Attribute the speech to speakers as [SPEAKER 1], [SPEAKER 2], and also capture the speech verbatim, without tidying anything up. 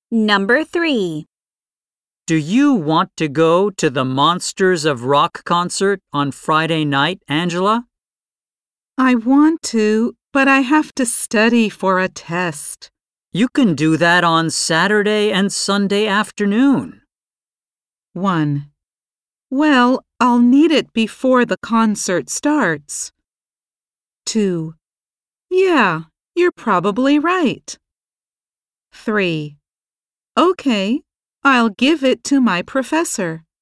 [SPEAKER 1] Number three.
[SPEAKER 2] Do you want to go to the Monsters of Rock concert on Friday night, Angela?
[SPEAKER 3] I want to, but I have to study for a test.
[SPEAKER 2] You can do that on Saturday and Sunday afternoon.
[SPEAKER 3] one. Well, I'll need it before the concert starts. two. Yeah, you're probably right. three. Okay, I'll give it to my professor.